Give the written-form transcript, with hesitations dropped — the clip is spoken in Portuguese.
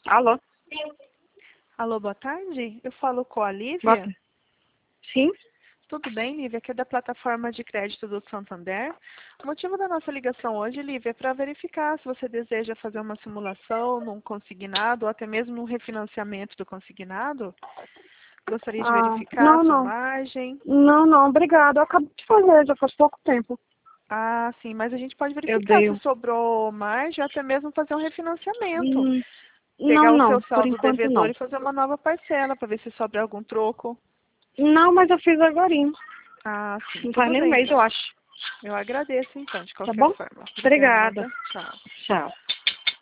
Alô? Alô, boa tarde. Eu falo com a Lívia. Boa tarde. Sim? Tudo bem, Lívia? Aqui é da plataforma de crédito do Santander. O motivo da nossa ligação hoje, Lívia, é para verificar se você deseja fazer uma simulação num consignado ou até mesmo um refinanciamento do consignado. Gostaria de verificar a sua Não. margem. Não, obrigada. Eu acabei de fazer, já faz pouco tempo. Ah, sim, mas a gente pode Eu verificar dei. se sobrou margem ou até mesmo fazer um refinanciamento. Pegar o Não, seu por saldo enquanto devedor não. e fazer uma nova parcela para ver se sobra algum troco. Não, mas eu fiz agorinha. Ah, sim, Não faz tudo nem um bem mês, então. eu acho. Eu agradeço então, de Tá qualquer bom? forma. Obrigada. Obrigada. Tchau. Tchau.